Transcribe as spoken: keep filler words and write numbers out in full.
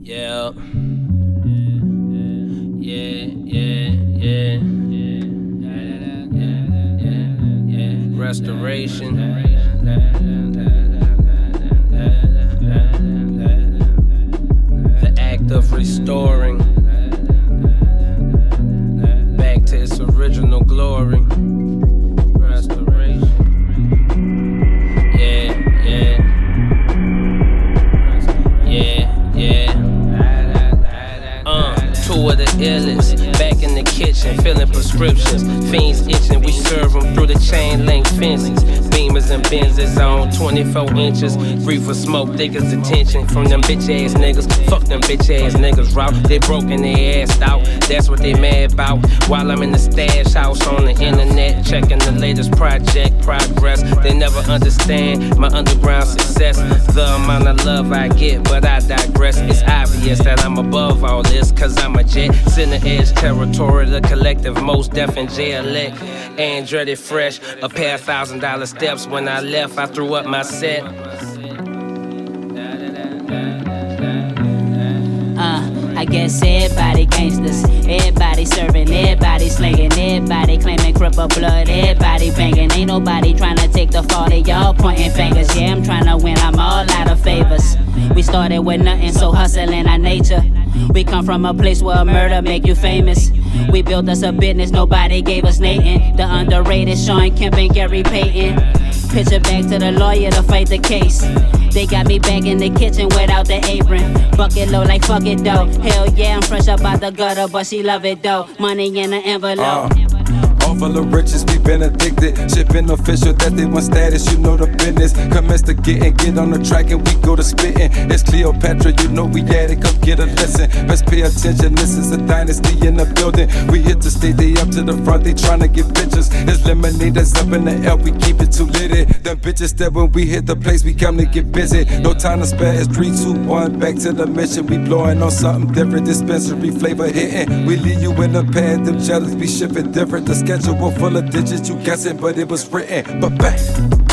Yeah. Yeah, yeah, yeah. Restoration. The act of restoring back to its original glory. Restoration. Yeah, yeah. Yeah, yeah. Uh, two of the illest. Back in the kitchen, filling prescriptions. Fiends itching, we serve them through the chain link fences. Beamers and Benzes on twenty-four inches. Reefer smoke, niggas attention from them bitch ass niggas. Fuck them bitch ass niggas, route. They broken their ass out, that's what they mad about. While I'm in the stash house on the internet, checking the latest project progress. They never understand my underground success. The amount of love I get, but I digress. It's obvious that I'm above all this, cause I'm a jet. Center edge territory, the collective, most deaf and J-elect. Andretti fresh, a pair of thousand dollar steps. When I left, I threw up my set. Uh, I guess everybody gangsters, everybody serving, everybody slinging, everybody claiming cripple blood, everybody banging. Ain't nobody trying to take the fall, they y'all pointing fingers. Yeah, I'm trying to win, I'm all out of favors. We started with nothing, so hustling our nature. We come from a place where murder make you famous. We built us a business, nobody gave us Nathan. The underrated Sean Kemp and Gary Payton. Picture back to the lawyer to fight the case. They got me back in the kitchen without the apron. Bucket low like fuck it though. Hell yeah, I'm fresh up out the gutter, but she love it though. Money in the envelope. Uh. All full of riches, we been addicted. Shit been official that they want status, you know the business. Commence to get and get on the track and we go to spitting. It's Cleopatra, you know we at it, come get a lesson. Best pay attention, this is a dynasty in the building. We hit the stage, they up to the front, they tryna get pictures. It's lemonade that's up in the air, we keep it too litty. Them bitches that when we hit the place, we come to get busy. No time to spare, it's three, two, one, back to the mission. We blowing on something different, dispensary flavor hitting. We leave you in the pad, them jealous, we shipping different. The schedule full of digits, you guessing, but it was written. But bang.